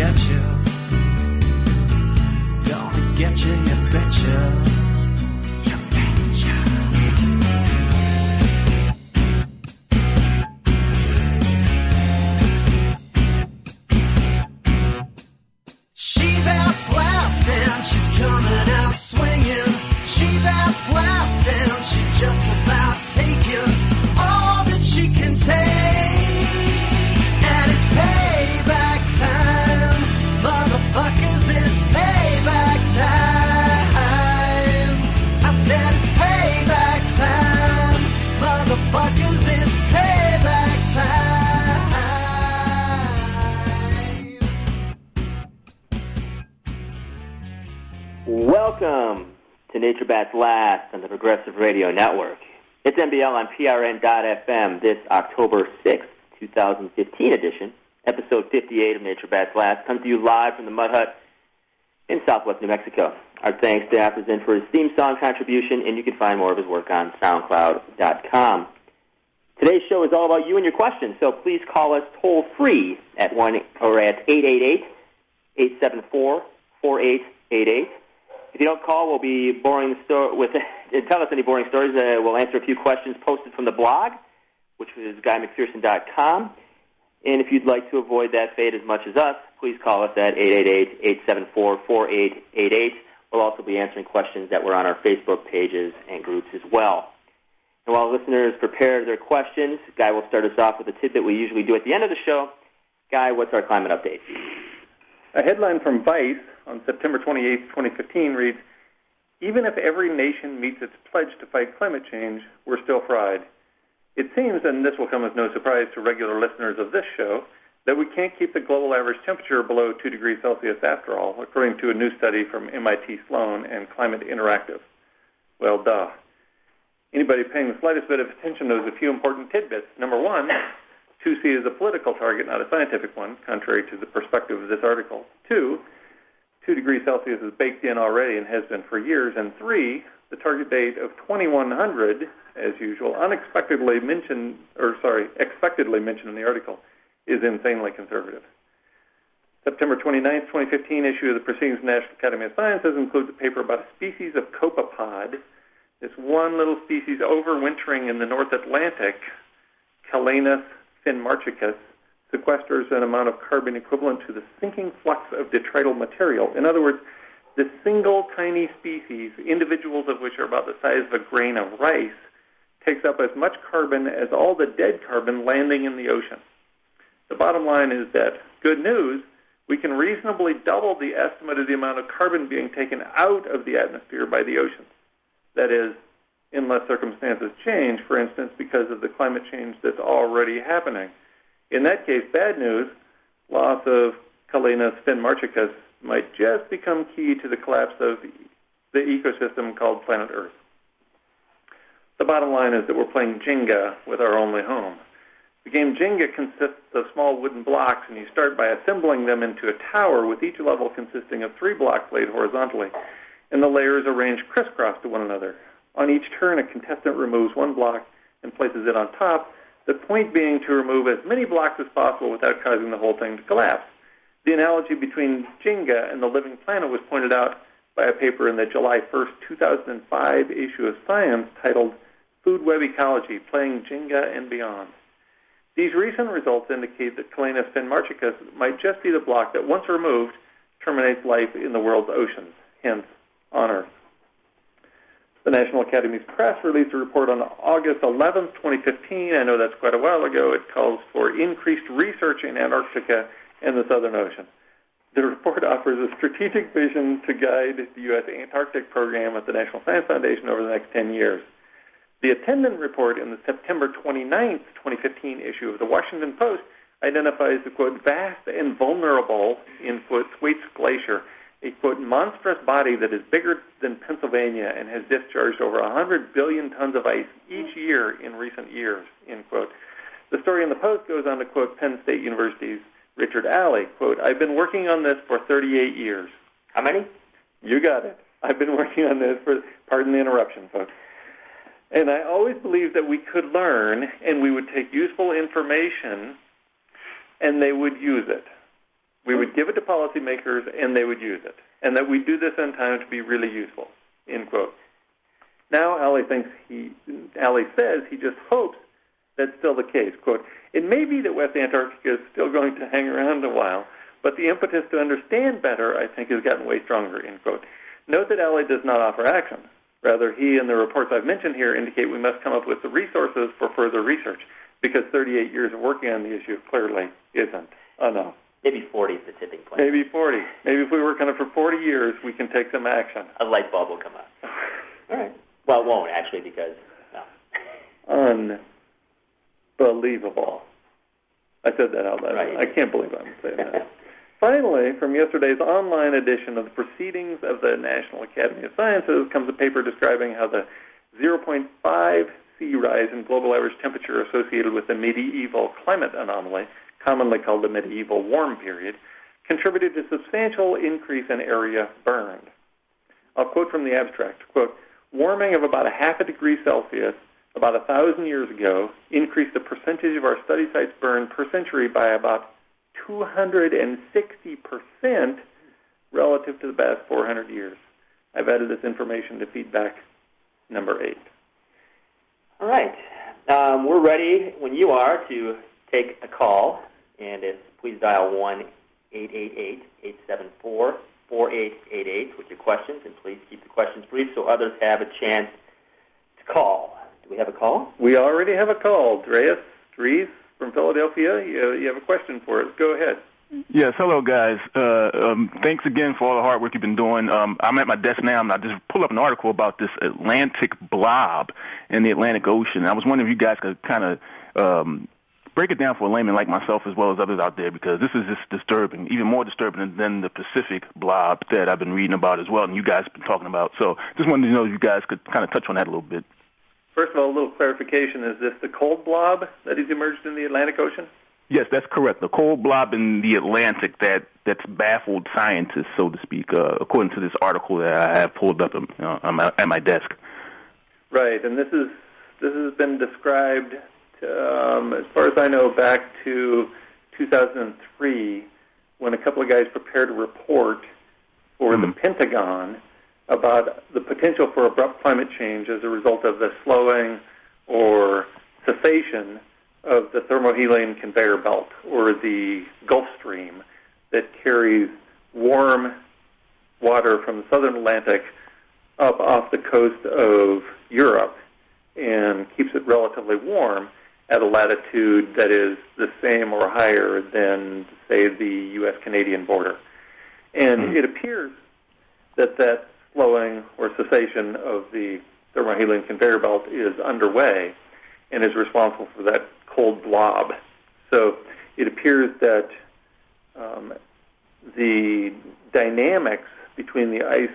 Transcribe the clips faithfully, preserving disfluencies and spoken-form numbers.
get you. Gonna get you, you betcha. Coming out swinging, she bats last and she's just about taking all that she can take. And it's payback time, motherfuckers, it's payback time. I said it's payback time, motherfuckers, it's payback time. Welcome to Nature Bats Last on the Progressive Radio Network. It's N B L on P R N dot F M, this October sixth, twenty fifteen edition. Episode fifty-eight of Nature Bats Last comes to you live from the Mud Hut in southwest New Mexico. Our thanks to Afterzen for his theme song contribution, and you can find more of his work on SoundCloud dot com. Today's show is all about you and your questions, so please call us toll free at one or at eight eight eight, eight seven four, four eight eight eight. If you don't call, we'll be boring the sto- with tell us any boring stories. Uh, we'll answer a few questions posted from the blog, which is guy mcpherson dot com. And if you'd like to avoid that fate as much as us, please call us at eight eight eight, eight seven four, four eight eight eight. We'll also be answering questions that were on our Facebook pages and groups as well. And while listeners prepare their questions, Guy will start us off with a tidbit we usually do at the end of the show. Guy, what's our climate update? A headline from Vice on September twenty-eighth, twenty fifteen reads, "Even if every nation meets its pledge to fight climate change, we're still fried. It seems, and this will come as no surprise to regular listeners of this show, that we can't keep the global average temperature below two degrees Celsius after all, according to a new study from M I T Sloan and Climate Interactive." Well, duh. Anybody paying the slightest bit of attention knows a few important tidbits. Number one, two C is a political target, not a scientific one, contrary to the perspective of this article. Two, two degrees Celsius is baked in already and has been for years. And three, the target date of twenty-one hundred, as usual, unexpectedly mentioned, or sorry, expectedly mentioned in the article, is insanely conservative. September twenty-ninth, twenty fifteen issue of the Proceedings of the National Academy of Sciences includes a paper about a species of copepod, this one little species overwintering in the North Atlantic, Calanus finmarchicus, sequesters an amount of carbon equivalent to the sinking flux of detrital material. In other words, this single tiny species, individuals of which are about the size of a grain of rice, takes up as much carbon as all the dead carbon landing in the ocean. The bottom line is that, good news, we can reasonably double the estimate of the amount of carbon being taken out of the atmosphere by the oceans. That is, unless circumstances change, for instance, because of the climate change that's already happening. In that case, bad news, loss of Calanus finmarchicus might just become key to the collapse of the ecosystem called planet Earth. The bottom line is that we're playing Jenga with our only home. The game Jenga consists of small wooden blocks, and you start by assembling them into a tower with each level consisting of three blocks laid horizontally, and the layers arranged crisscross to one another. On each turn, a contestant removes one block and places it on top, the point being to remove as many blocks as possible without causing the whole thing to collapse. The analogy between Jenga and the living planet was pointed out by a paper in the July first, two thousand five issue of Science titled Food Web Ecology, Playing Jenga and Beyond. These recent results indicate that Calanus finmarchicus might just be the block that, once removed, terminates life in the world's oceans, hence on Earth. The National Academy's Press released a report on August eleventh, twenty fifteen. I know that's quite a while ago. It calls for increased research in Antarctica and the Southern Ocean. The report offers a strategic vision to guide the U S Antarctic program at the National Science Foundation over the next ten years. The attendant report in the September twenty-ninth, twenty fifteen issue of the Washington Post identifies the, quote, vast and vulnerable, in quote, Thwaites Glacier, a, quote, monstrous body that is bigger than Pennsylvania and has discharged over one hundred billion tons of ice each year in recent years, end quote. The story in the Post goes on to quote Penn State University's Richard Alley, quote, "I've been working on this for thirty-eight years. How many? You got it. I've been working on this for, pardon the interruption, folks. And I always believed that we could learn and we would take useful information and they would use it. We would give it to policymakers, and they would use it, and that we do this in time to be really useful, end quote. Now, Ali thinks he, Ali says he just hopes that's still the case. Quote, it may be that West Antarctica is still going to hang around a while, but the impetus to understand better, I think, has gotten way stronger, end quote. Note that Ali does not offer action. Rather, he and the reports I've mentioned here indicate we must come up with the resources for further research, because thirty-eight years of working on the issue clearly isn't enough. Maybe forty is the tipping point. Maybe forty. Maybe if we work on it for forty years, we can take some action. A light bulb will come on. All right. Well, it won't, actually, because, no. Unbelievable. I said that out loud. Right. I can't believe I'm saying that. Finally, from yesterday's online edition of the Proceedings of the National Academy of Sciences comes a paper describing how the zero point five C rise in global average temperature associated with the medieval climate anomaly, commonly called the medieval warm period, contributed to substantial increase in area burned. I'll quote from the abstract, quote, warming of about a half a degree Celsius about a thousand years ago increased the percentage of our study sites burned per century by about two hundred sixty percent relative to the past four hundred years. I've added this information to feedback number eight. All right. Um, we're ready when you are to take a call, and it's please dial one eight eight eight, eight seven four, four eight eight eight with your questions, and please keep the questions brief so others have a chance to call. Do we have a call? We already have a call. Dreas Dries from Philadelphia, you, you have a question for us. Go ahead. Yes, hello, guys. Uh, um, thanks again for all the hard work you've been doing. Um, I'm at my desk now, and I just pulled up an article about this Atlantic blob in the Atlantic Ocean. I was wondering if you guys could kind of um, break it down for a layman like myself as well as others out there, because this is just disturbing, even more disturbing than the Pacific blob that I've been reading about as well, and you guys have been talking about. So just wanted to know if you guys could kind of touch on that a little bit. First of all, a little clarification. Is this the cold blob that has emerged in the Atlantic Ocean? Yes, that's correct. The cold blob in the Atlantic that, that's baffled scientists, so to speak, uh, according to this article that I have pulled up uh, on my, at my desk. Right, and this is this has been described, um, as far as I know, back to two thousand three, when a couple of guys prepared a report for mm-hmm. the Pentagon about the potential for abrupt climate change as a result of the slowing or cessation of the thermohaline conveyor belt, or the Gulf Stream, that carries warm water from the southern Atlantic up off the coast of Europe and keeps it relatively warm at a latitude that is the same or higher than, say, the U S Canadian border. And mm-hmm. it appears that that slowing or cessation of the thermohaline conveyor belt is underway and is responsible for that cold blob. So it appears that um, the dynamics between the ice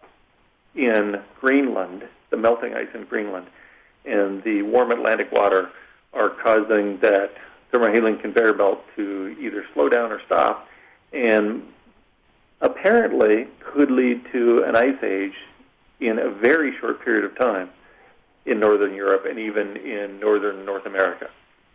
in Greenland, the melting ice in Greenland, and the warm Atlantic water are causing that thermohaline conveyor belt to either slow down or stop, and apparently could lead to an ice age in a very short period of time in northern Europe and even in northern North America.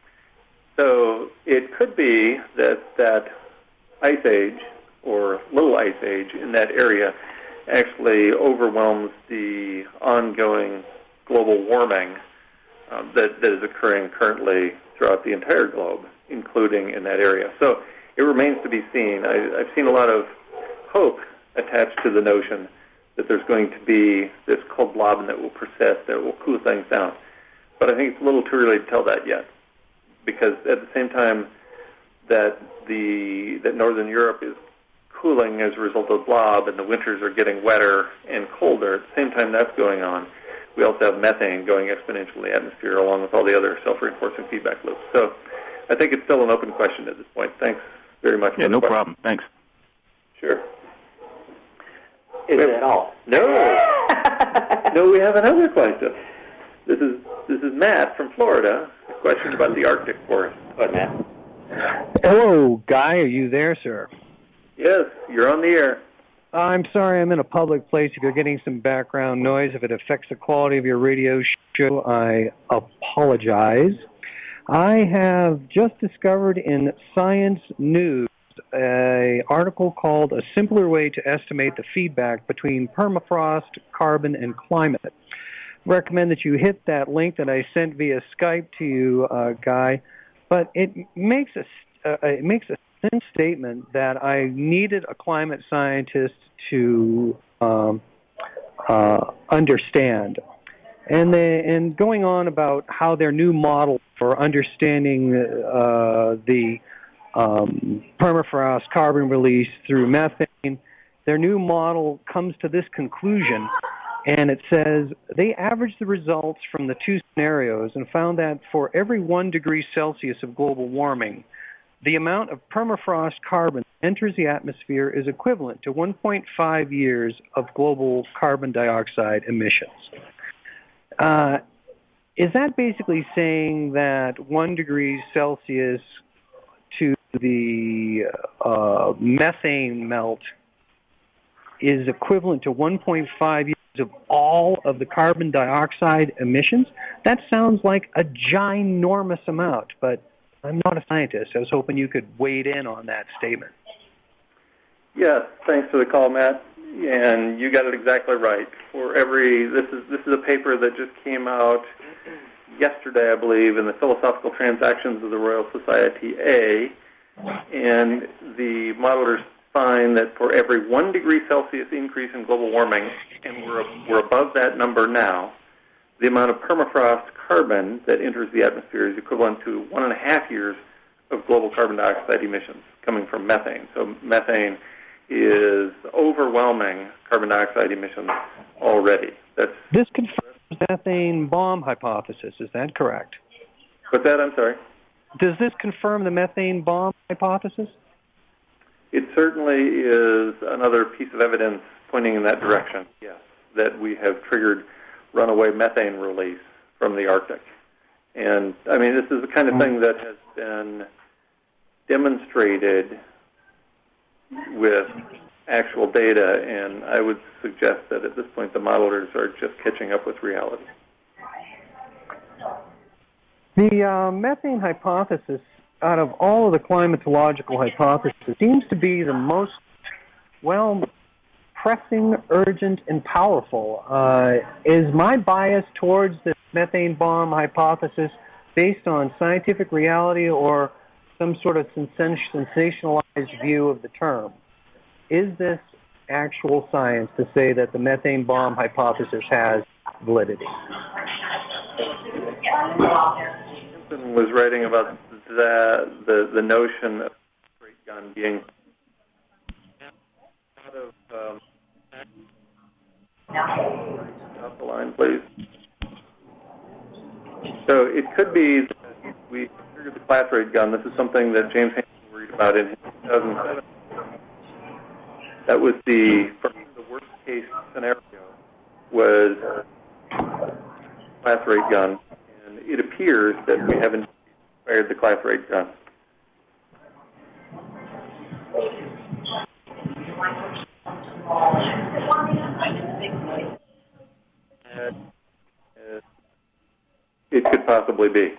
So it could be that that ice age, or little ice age in that area, actually overwhelms the ongoing global warming um, that, that is occurring currently throughout the entire globe, including in that area. So it remains to be seen. I, I've seen a lot of hope attached to the notion that there's going to be this cold blob that will persist, that will cool things down. But I think it's a little too early to tell that yet, because at the same time that the that northern Europe is cooling as a result of the blob and the winters are getting wetter and colder, at the same time that's going on, we also have methane going exponentially in the atmosphere along with all the other self-reinforcing feedback loops. So I think it's still an open question at this point. Thanks very much. Yeah, for the no question. problem. Thanks. Sure. Is that all? No. No, we have another question. This is this is Matt from Florida. A question about the Arctic forest. Go ahead, Matt. Hello, Guy. Are you there, sir? Yes, you're on the air. I'm sorry I'm in a public place. If you're getting some background noise, if it affects the quality of your radio show, I apologize. I have just discovered in Science News an article called A Simpler Way to Estimate the Feedback Between Permafrost, Carbon, and Climate. Recommend that you hit that link that I sent via Skype to you, uh, Guy. But it makes a, uh, it makes a thin statement that I needed a climate scientist to um, uh, understand. And, they, and going on about how their new model for understanding uh, the um, permafrost carbon release through methane, their new model comes to this conclusion, and it says they averaged the results from the two scenarios and found that for every one degree Celsius of global warming, the amount of permafrost carbon that enters the atmosphere is equivalent to one point five years of global carbon dioxide emissions. Uh, is that basically saying that one degree Celsius to the uh, methane melt is equivalent to one point five years of all of the carbon dioxide emissions? That sounds like a ginormous amount, but I'm not a scientist. I was hoping you could weigh in on that statement. Yes, thanks for the call, Matt. And you got it exactly right. For every this is this is a paper that just came out yesterday, I believe, in the Philosophical Transactions of the Royal Society A, and the modelers find that for every one degree Celsius increase in global warming, and we're we're above that number now, the amount of permafrost carbon that enters the atmosphere is equivalent to one and a half years of global carbon dioxide emissions coming from methane. So methane is overwhelming carbon dioxide emissions already. That's this confirms the methane bomb hypothesis. Is that correct? What's that? I'm sorry. Does this confirm the methane bomb hypothesis? It certainly is another piece of evidence pointing in that direction, yes, that we have triggered runaway methane release from the Arctic. And, I mean, this is the kind of thing that has been demonstrated with actual data, and I would suggest that at this point the modelers are just catching up with reality. The uh, methane hypothesis, out of all of the climatological hypotheses, seems to be the most, well, pressing, urgent, and powerful. Uh, is my bias towards the methane bomb hypothesis based on scientific reality or some sort of sensationalized view of the term? Is this actual science to say that the methane bomb hypothesis has validity? Simpson was writing about the the, the notion of a great gun being out of um, off the line, please. So it could be that we triggered the class rate gun. This is something that James Hansen worried about in two thousand seven. That was the the worst case scenario was class rate gun, and it appears that we haven't fired the class rate gun. And, uh, it could possibly be.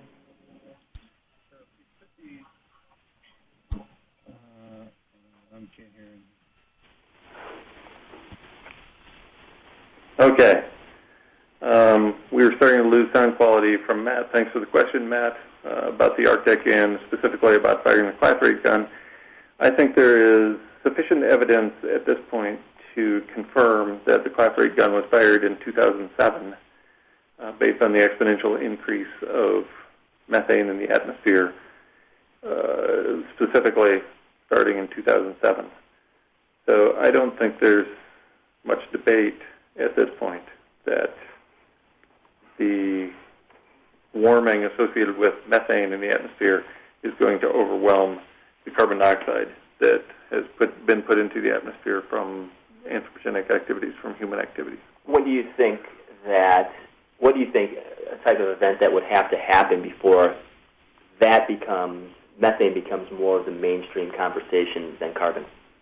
Okay. Um, we were starting to lose sound quality from Matt. Thanks for the question, Matt, uh, about the Arctic and specifically about firing the class rate gun. I think there is sufficient evidence at this point to confirm that the class rate gun was fired in two thousand seven uh, based on the exponential increase of methane in the atmosphere, uh, specifically starting in two thousand seven. So I don't think there's much debate at this point that the warming associated with methane in the atmosphere is going to overwhelm the carbon dioxide that has put, been put into the atmosphere from anthropogenic activities, from human activities. What do you think that, what do you think a type of event that would have to happen before that becomes, methane becomes more of the mainstream conversation than carbon?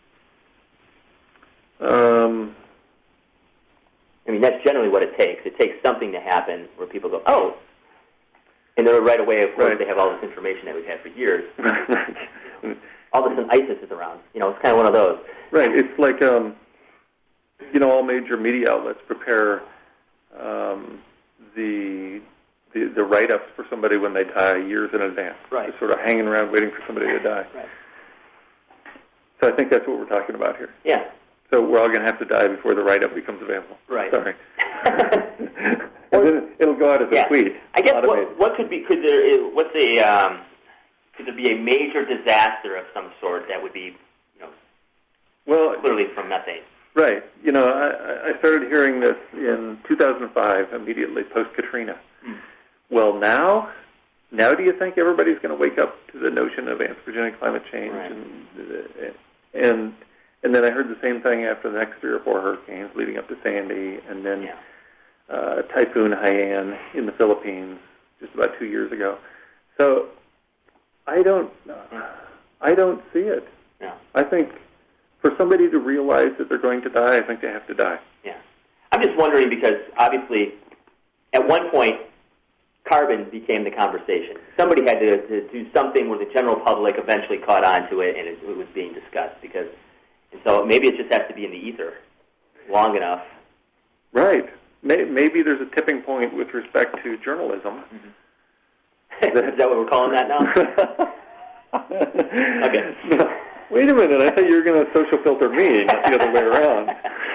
Um... I mean, that's generally what it takes. It takes something to happen where people go, oh, and then right away, of course, right. They have all this information that we've had for years. all of a sudden ISIS is around. You know, it's kind of one of those. Right. It's like, um, you know, all major media outlets prepare um, the, the the write-ups for somebody when they die years in advance. Right. They're sort of hanging around waiting for somebody to die. Right. So I think that's what we're talking about here. Yeah. So we're all going to have to die before the write-up becomes available. Right. Sorry. And then it'll go out as a yeah. tweet. I guess automated. what, what could be, could there, what's a, um, could there be a major disaster of some sort that would be, you know, well, clearly from methane? Right. You know, I, I started hearing this in two thousand five, immediately post-Katrina. Mm. Well, now, now do you think everybody's going to wake up to the notion of anthropogenic climate change? Right. And, and and then I heard the same thing after the next three or four hurricanes leading up to Sandy, and then Yeah. uh, Typhoon Haiyan in the Philippines just about two years ago. So I don't, I don't see it. Yeah. I think for somebody to realize that they're going to die, I think they have to die. Yeah. I'm just wondering because obviously at one point carbon became the conversation. Somebody had to, to do something where the general public eventually caught on to it and it, it was being discussed because, and so maybe it just has to be in the ether long enough. Right. Maybe there's a tipping point with respect to journalism. Mm-hmm. Is that what we're calling that now? Okay. No. Wait a minute. I thought you were going to social filter me, not the other way around.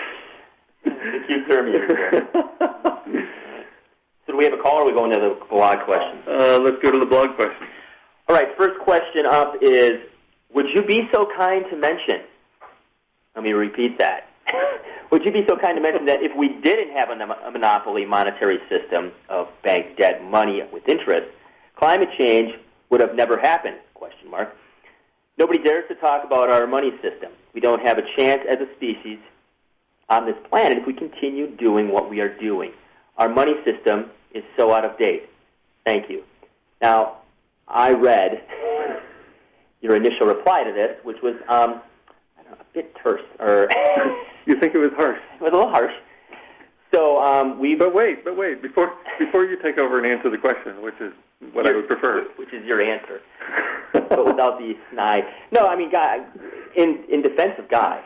The cute term you used there. So do we have a call or are we going to the blog questions? Uh, let's go to the blog questions. All right. First question up is, would you be so kind to mention, let me repeat that. Would you be so kind to mention that if we didn't have a, a monopoly monetary system of bank debt money with interest, climate change would have never happened, question mark. Nobody dares to talk about our money system. We don't have a chance as a species on this planet if we continue doing what we are doing. Our money system is so out of date. Thank you. Now, I read your initial reply to this, which was um, I don't know, a bit terse. Or you think it was harsh? It was a little harsh. So um, we. But wait, but wait. Before before you take over and answer the question, which is what your, I would prefer, which is your answer, but without the snide. No, I mean, Guy. In in defense of Guy,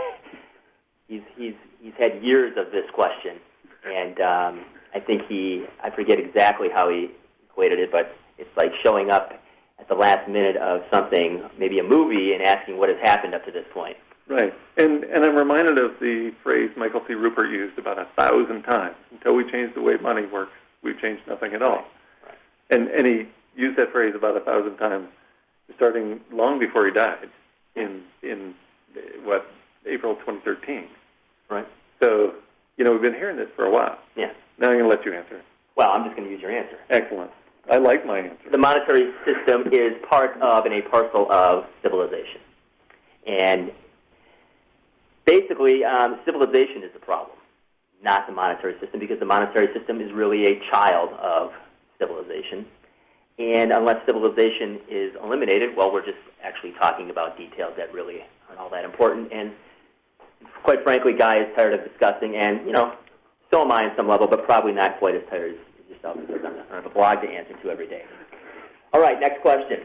he's he's he's had years of this question, and um, I think he. I forget exactly how he equated it, but it's like showing up at the last minute of something, maybe a movie, and asking what has happened up to this point. Right. And and I'm reminded of the phrase Michael C. Rupert used about a thousand times. Until we change the way money works, we've changed nothing at all. Right. Right. And and he used that phrase about a thousand times, starting long before he died in, in what, April twenty thirteen. Right. So, you know, we've been hearing this for a while. Yeah. Now I'm going to let you answer. Well, I'm just going to use your answer. Excellent. I like my answer. The monetary system is part of and a parcel of civilization. And basically, um, civilization is the problem, not the monetary system, because the monetary system is really a child of civilization. And unless civilization is eliminated, well, we're just actually talking about details that really aren't all that important. And quite frankly, Guy is tired of discussing, and, you know, so am I on some level, but probably not quite as tired as yourself, because I have a blog to answer to every day. All right, next question.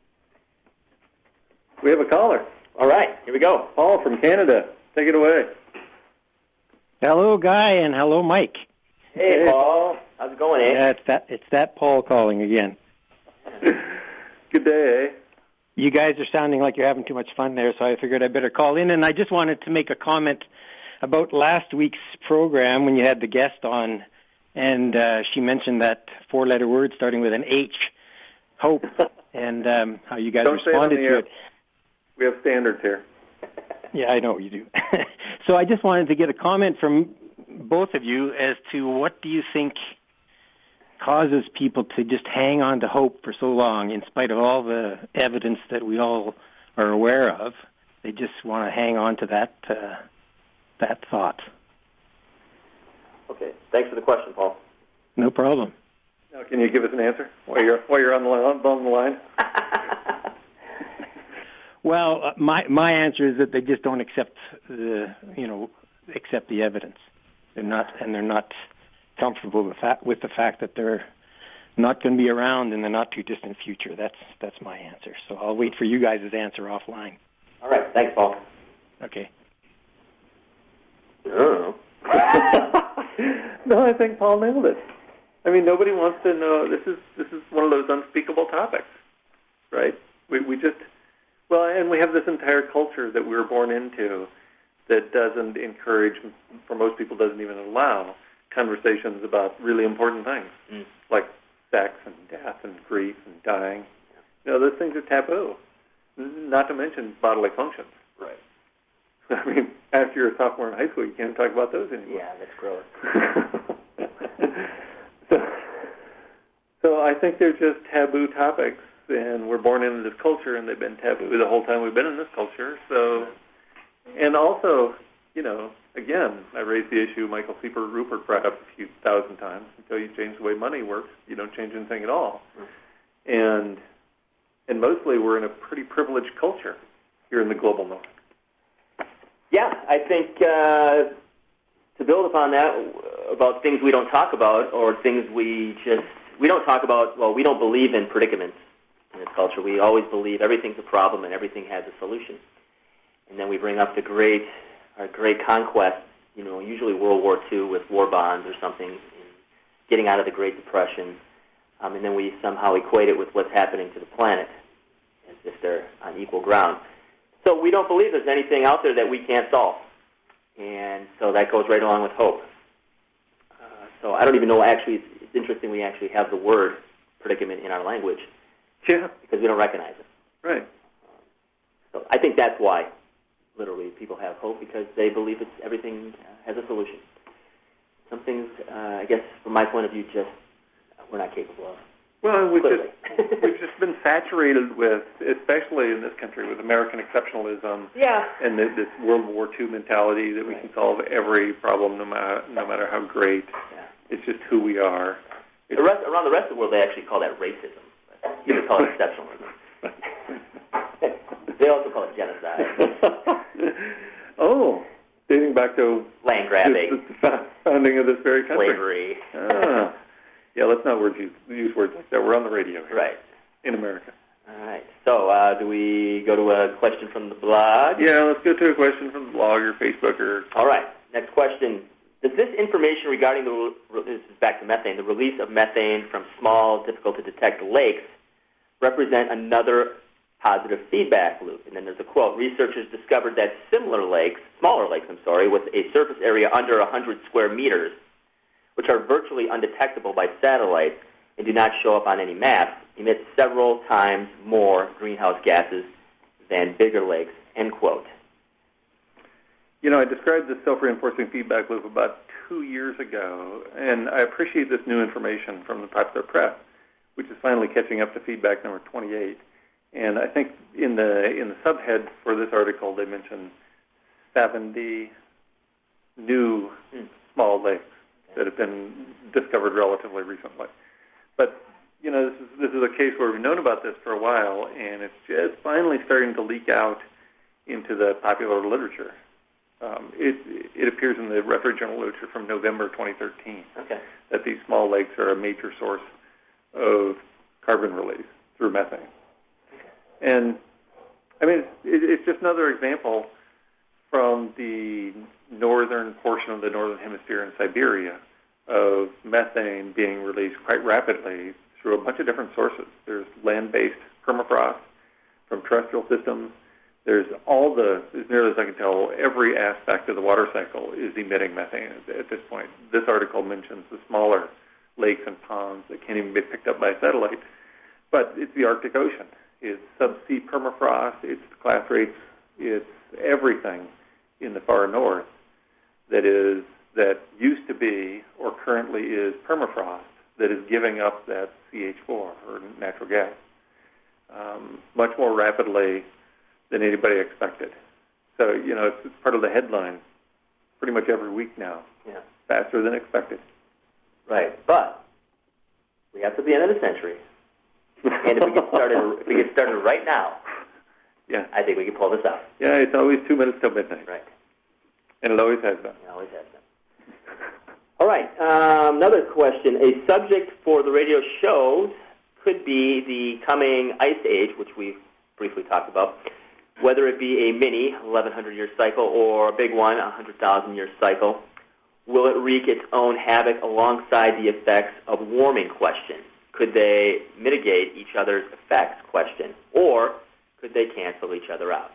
We have a caller. All right, here we go. Paul from Canada. Take it away. Hello, Guy, and hello, Mike. Hey, hey. Paul. How's it going, eh? Yeah, it's that, it's that Paul calling again. Good day, eh? You guys are sounding like you're having too much fun there, so I figured I better call in. And I just wanted to make a comment about last week's program when you had the guest on, and uh, she mentioned that four-letter word starting with an H, hope, and um, how you guys Don't responded say it to it. We have standards here. Yeah, I know you do. So I just wanted to get a comment from both of you as to what do you think causes people to just hang on to hope for so long in spite of all the evidence that we all are aware of. They just want to hang on to that uh, that thought. Okay, thanks for the question, Paul. No problem. Now, can you give us an answer while you're while you're on the on the line? Well, uh, my my answer is that they just don't accept the you know accept the evidence. They're not, and they're not comfortable with that with the fact that they're not going to be around in the not-too-distant future. That's that's my answer. So I'll wait for you guys' answer offline. All right. Thanks, Paul. Okay. Oh. No, I think Paul nailed it. I mean, nobody wants to know. This is this is one of those unspeakable topics, right? We we just well, and we have this entire culture that we were born into that doesn't encourage, for most people, doesn't even allow conversations about really important things mm. like sex and death and grief and dying. You know, those things are taboo. Not to mention bodily functions. Right. I mean, after you're a sophomore in high school, you can't talk about those anymore. Yeah, that's gross. so, so I think they're just taboo topics, and we're born into this culture, and they've been taboo the whole time we've been in this culture. So, and also, you know, again, I raised the issue Michael Sieper Rupert brought up a few thousand times. Until you change the way money works, you don't change anything at all. Mm. And and mostly we're in a pretty privileged culture here in the global north. Yeah, I think uh, to build upon that, about things we don't talk about or things we just, we don't talk about, well, we don't believe in predicaments in this culture. We always believe everything's a problem and everything has a solution. And then we bring up the great, our great conquest, you know, usually World War Two with war bonds or something, and getting out of the Great Depression, um, and then we somehow equate it with what's happening to the planet as if they're on equal ground. So we don't believe there's anything out there that we can't solve. And so that goes right along with hope. Uh, so I don't even know, actually, it's, it's interesting we actually have the word predicament in our language. Yeah. Because we don't recognize it. Right. So I think that's why, literally, people have hope, because they believe it's, everything has a solution. Some things, uh, I guess, from my point of view, just we're not capable of. Well, we've just, we've just been saturated with, especially in this country, with American exceptionalism. Yeah. And this, this World War Two mentality that we right. can solve every problem, no matter no matter how great. Yeah. It's just who we are. The rest, around the rest of the world, they actually call that racism. You would call it exceptionalism. They also call it genocide. Oh, dating back to land grabbing, the founding of this very country. Slavery. Ah. Yeah, let's not use, use words like that. We're on the radio here. Right. In America. All right. So do uh, we go to a question from the blog? Yeah, let's go to a question from the blog or Facebook. Or... All right. Next question. Does this information regarding the, this is back to methane, the release of methane from small, difficult-to-detect lakes represent another positive feedback loop? And then there's a quote. Researchers discovered that similar lakes, smaller lakes, I'm sorry, with a surface area under one hundred square meters, which are virtually undetectable by satellite and do not show up on any maps, emit several times more greenhouse gases than bigger lakes, end quote. You know, I described this self-reinforcing feedback loop about two years ago, and I appreciate this new information from the popular press, which is finally catching up to feedback number twenty-eight. And I think in the in the subhead for this article, they mentioned seventy new mm. small lakes that have been discovered relatively recently. But, you know, this is, this is a case where we've known about this for a while, and it's just finally starting to leak out into the popular literature. Um, it, it appears in the reference journal literature from November twenty thirteen okay. that these small lakes are a major source of carbon release through methane. Okay. And, I mean, it, it's just another example from the northern portion of the northern hemisphere in Siberia of methane being released quite rapidly through a bunch of different sources. There's land-based permafrost from terrestrial systems. There's all the, as nearly as I can tell, every aspect of the water cycle is emitting methane at this point. This article mentions the smaller lakes and ponds that can't even be picked up by satellite. But it's the Arctic Ocean. It's subsea permafrost. It's class rates. It's everything in the far north that is that used to be or currently is permafrost that is giving up that C H four or natural gas um, much more rapidly than anybody expected. So, you know, it's, it's part of the headline pretty much every week now. Yeah. Faster than expected. Right. But we have to the end of the century. And if we get started if we get started right now, yeah, I think we can pull this off. Yeah, it's always two minutes till midnight. Right. And it always has been. It always has been. All right, um, another question. A subject for the radio show could be the coming ice age, which we briefly talked about, whether it be a mini eleven hundred year cycle or a big one, a one hundred thousand year cycle. Will it wreak its own havoc alongside the effects of warming question? Could they mitigate each other's effects question? Or could they cancel each other out?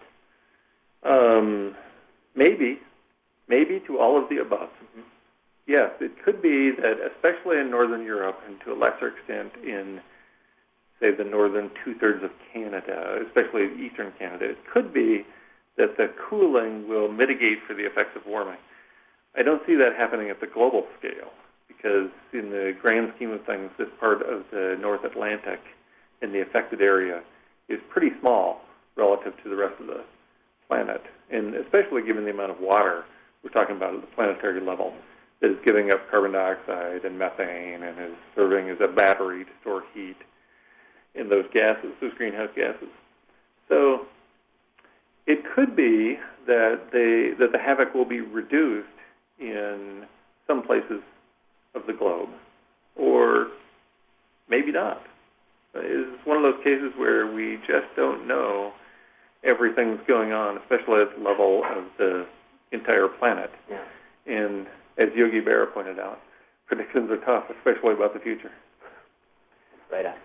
Um, maybe. Maybe to all of the above. Mm-hmm. Yes, it could be that, especially in Northern Europe and to a lesser extent in, say, the northern two-thirds of Canada, especially eastern Canada, it could be that the cooling will mitigate for the effects of warming. I don't see that happening at the global scale because in the grand scheme of things, this part of the North Atlantic in the affected area is pretty small relative to the rest of the planet, and especially given the amount of water we're talking about at the planetary level that is giving up carbon dioxide and methane and is serving as a battery to store heat in those gases, those greenhouse gases. So it could be that they that the havoc will be reduced in some places of the globe, or maybe not. It's one of those cases where we just don't know everything's going on, especially at the level of the entire planet. Yeah. And as Yogi Berra pointed out, predictions are tough, especially about the future. Right on.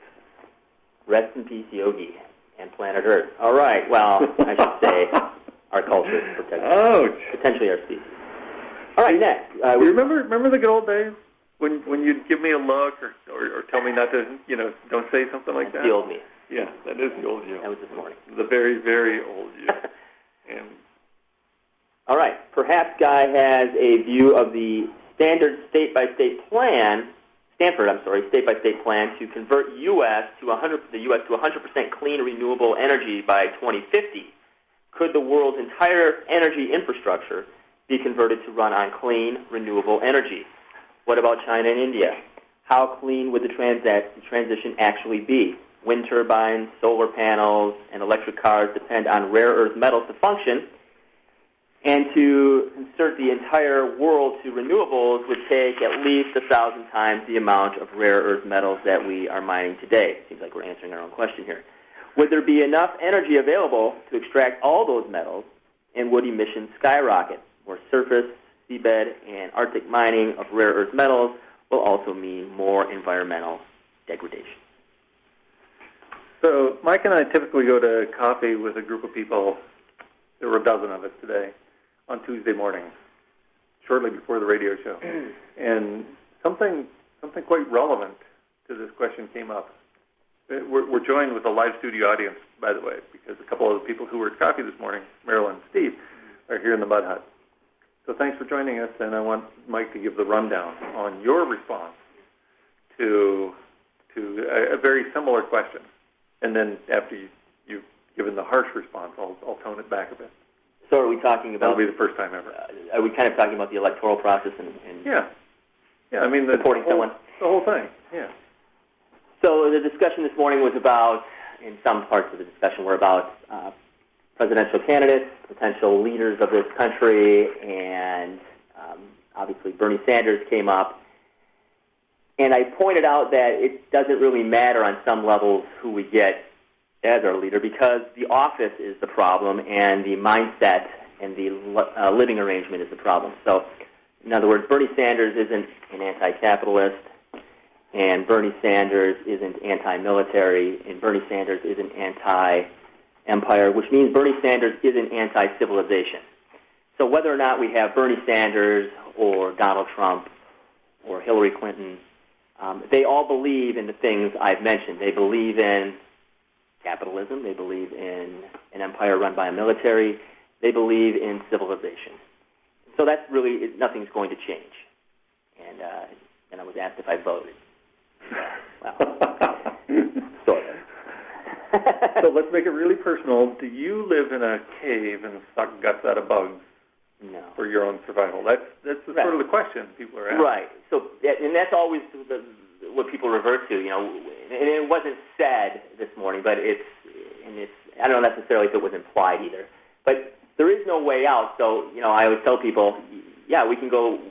Rest in peace, Yogi, and planet Earth. All right, well, I should say our culture is protected. Ouch. Potentially our species. All right, next. Uh, you remember remember the good old days when when you'd give me a look or, or, or tell me not to, you know, don't say something like That's that? the old me. Yeah, that is the old you. That was this morning. The very, very old you. And all right. Perhaps Guy has a view of the standard state-by-state plan, Stanford, I'm sorry, state-by-state plan to convert U S to one hundred the U S to one hundred percent clean renewable energy by twenty fifty. Could the world's entire energy infrastructure be converted to run on clean, renewable energy? What about China and India? How clean would the, transa- the transition actually be? Wind turbines, solar panels, and electric cars depend on rare earth metals to function, and to convert the entire world to renewables would take at least a thousand times the amount of rare earth metals that we are mining today. Seems like we're answering our own question here. Would there be enough energy available to extract all those metals, and would emissions skyrocket? More surface, seabed, and Arctic mining of rare earth metals will also mean more environmental degradation. so Mike and I typically go to coffee with a group of people. There were a dozen of us today on Tuesday mornings, shortly before the radio show. And something something quite relevant to this question came up. We're, we're joined with a live studio audience, by the way, because a couple of the people who were at coffee this morning, Marilyn and Steve, are here in the Mud Hut. So thanks for joining us, and I want Mike to give the rundown on your response to to a, a very similar question. And then after you, you've given the harsh response, I'll, I'll tone it back a bit. So are we talking about... That'll be the first time ever. Uh, are we kind of talking about the electoral process and... and yeah. Yeah, I mean, the, supporting whole, someone? The whole thing, yeah. So the discussion this morning was about, in some parts of the discussion, were about uh, presidential candidates, potential leaders of this country, and um, obviously Bernie Sanders came up. And I pointed out that it doesn't really matter on some levels who we get as our leader because the office is the problem and the mindset and the uh, living arrangement is the problem. So, in other words, Bernie Sanders isn't an anti-capitalist, and Bernie Sanders isn't anti-military, and Bernie Sanders isn't anti-empire, which means Bernie Sanders isn't anti-civilization. So whether or not we have Bernie Sanders or Donald Trump or Hillary Clinton, um, they all believe in the things I've mentioned. They believe in capitalism. They believe in an empire run by a military. They believe in civilization. So that's really, nothing's going to change. And, uh, and I was asked if I voted. Well, sort of. So let's make it really personal. Do you live in a cave and suck guts out of bugs? No. For your own survival? That's that's the, right. sort of the question people are asking. Right. So, and that's always the, what people revert to. You know, and it wasn't said this morning, but it's and it's. I don't know necessarily if it was implied either. But there is no way out. So, you know, I always tell people, yeah, we can go.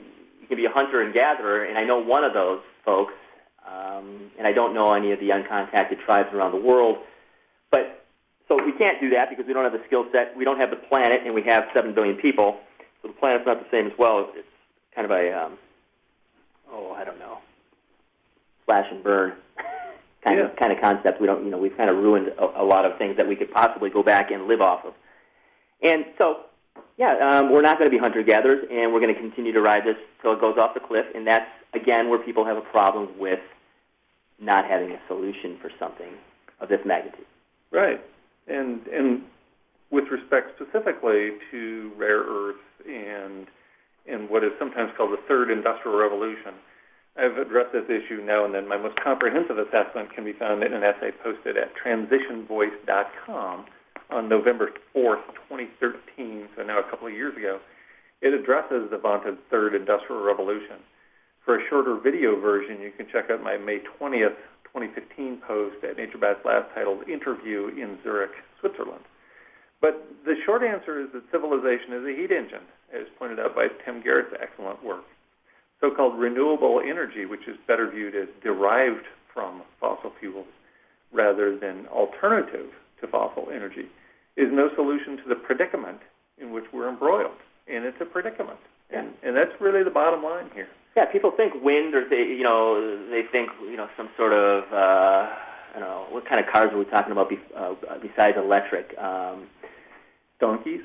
you can be a hunter and gatherer, and I know one of those folks, um, and I don't know any of the uncontacted tribes around the world, but so we can't do that because we don't have the skill set, we don't have the planet, and we have seven billion people, so the planet's not the same as well. It's kind of a, um, oh, I don't know, slash and burn kind yeah. of kind of concept. We don't, you know, we've kind of ruined a, a lot of things that we could possibly go back and live off of. And so, yeah, um, we're not going to be hunter-gatherers, and we're going to continue to ride this till it goes off the cliff, and that's, again, where people have a problem with not having a solution for something of this magnitude. Right. And and with respect specifically to rare earths and and what is sometimes called the third industrial revolution, I've addressed this issue now and then. My most comprehensive assessment can be found in an essay posted at transition voice dot com on November fourth, twenty thirteen, so now a couple of years ago. It addresses the vaunted third industrial revolution. For a shorter video version, you can check out my May twentieth, twenty fifteen post at Nature Bats Lab titled Interview in Zurich, Switzerland. But the short answer is that civilization is a heat engine, as pointed out by Tim Garrett's excellent work. So-called renewable energy, which is better viewed as derived from fossil fuels rather than alternative to fossil energy, is no solution to the predicament in which we're embroiled. And it's a predicament. And, and that's really the bottom line here. Yeah, people think wind, or they, you know, they think, you know, some sort of, uh, I don't know, what kind of cars are we talking about be, uh, besides electric? Um, Donkeys?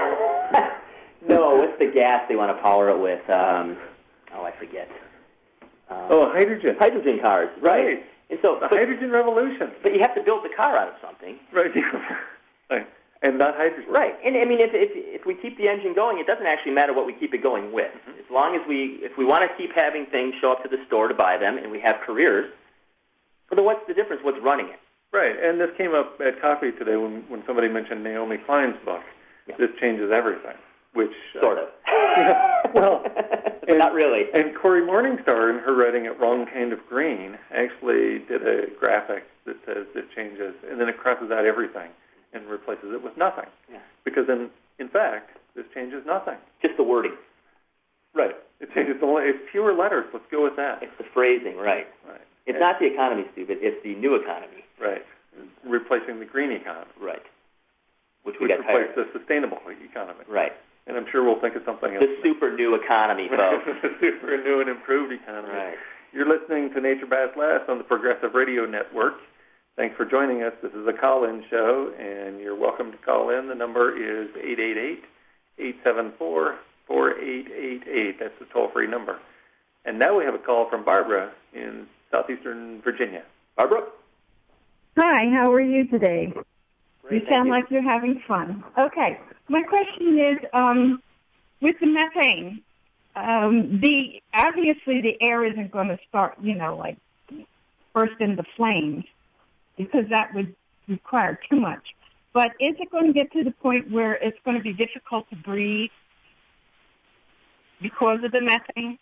No, what's the gas they want to power it with? Um, oh, I forget. Um, oh, hydrogen. Hydrogen cars, right. right. And so, the but, hydrogen revolution. But you have to build the car out of something. Right. right. And not hydrogen. Right. And, I mean, if, if, if we keep the engine going, it doesn't actually matter what we keep it going with. Mm-hmm. As long as we, if we want to keep having things show up to the store to buy them, and we have careers, well, then what's the difference? What's running it? Right, and this came up at coffee today when, when somebody mentioned Naomi Klein's book. Yeah. This changes everything, which... Sort of. Uh, well, and, not really. And Corey Morningstar, in her writing at Wrong Kind of Green, actually did a graphic that says this changes, and then it crosses out everything and replaces it with nothing. Yeah. Because, in, in fact, this changes nothing. Just the wording. Right. It changes the, it's fewer letters. Let's go with that. It's the phrasing, right. Right. It's and, not the economy, stupid. It's the new economy. Right. Replacing the green economy. Right. Which we Which got tired replaced the sustainable economy. Right. And I'm sure we'll think of something else. The super new economy, folks. The super new and improved economy. Right. You're listening to Nature Bats Last on the Progressive Radio Network. Thanks for joining us. This is a call-in show, and you're welcome to call in. The number is eight eight eight, eight seven four, four eight eight eight. That's the toll-free number. And now we have a call from Barbara in southeastern Virginia. Barbara? Hi, how are you today? Great, you sound you. like you're having fun. Okay, my question is, um, with the methane, um, the obviously the air isn't going to start, you know, like burst into flames, because that would require too much. But is it going to get to the point where it's going to be difficult to breathe because of the methane?